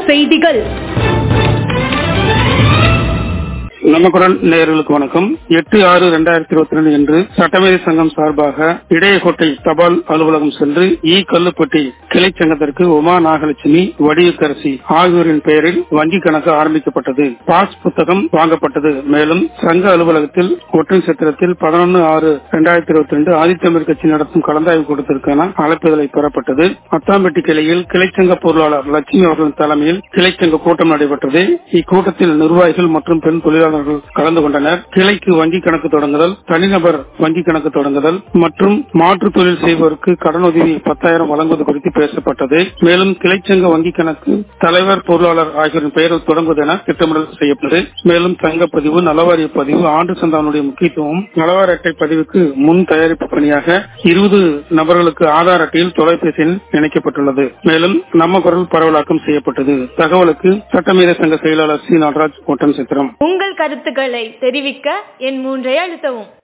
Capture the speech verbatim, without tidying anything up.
செய்திகள். நம்ம குரல் நேயர்களுக்கு வணக்கம். எட்டு ஆறு இரண்டாயிரத்தி இருபத்தி ரெண்டு என்று சட்டமேதை சங்கம் சார்பாக இடையகோட்டை தபால் அலுவலகம் சென்று இ கல்லுப்பட்டி கிளை சங்கத்திற்கு உமா நாகலட்சுமி வடிவுக்கரசி ஆகியோரின் பெயரில் வங்கி கணக்கு ஆரம்பிக்கப்பட்டது. பாஸ் புத்தகம் வாங்கப்பட்டது. மேலும் சங்க அலுவலகத்தில் ஒற்றை சத்திரத்தில் பதினொன்று ஆறு இரண்டாயிரத்தி இருபத்தி ரெண்டு ஆதித்தமிழ் கட்சி நடத்தும் கலந்தாய்வு கூட்டத்திற்கான அழைப்புதலை பெறப்பட்டது. அத்தாம்பட்டி கிளையில் கிளைச்சங்க பொருளாளர் லட்சுமி அவர்களின் தலைமையில் கிளைச்சங்க கூட்டம் நடைபெற்றது. இக்கூட்டத்தில் நிர்வாகிகள் மற்றும் பெண் தொழிலாளர்கள் கலந்து கொண்டனர். கிளைக்கு வங்கி கணக்கு தொடங்குதல், தனிநபர் வங்கி கணக்கு தொடங்குதல் மற்றும் மாற்று தொழில் செய்வோருக்கு கடனுதவி பத்தாயிரம் வழங்குவது குறித்து பேசப்பட்டது. மேலும் கிளைச்சங்க வங்கி கணக்கு தலைவர், பொருளாளர் ஆகியோரின் பெயரில் தொடங்குவது என திட்டமிடல் செய்யப்பட்டது. மேலும் தங்க பதிவு, நலவாரிய பதிவு, ஆண்டு சந்தானுடைய முக்கியத்துவம், நலவாரி அட்டை பதிவுக்கு முன் தயாரிப்பு பணியாக இருபது நபர்களுக்கு ஆதார் அட்டையில் தொலைபேசியில் இணைக்கப்பட்டுள்ளது. மேலும் நம்ம குரல் பரவலாக்கம் செய்யப்பட்டது. தகவலுக்கு சட்டமேதை சங்க செயலாளர் சி நடராஜ், ஒட்டன் சித்திரம். உங்கள் கருத்துக்களை தெரிவிக்க என் மூன்றை அழுத்தவும்.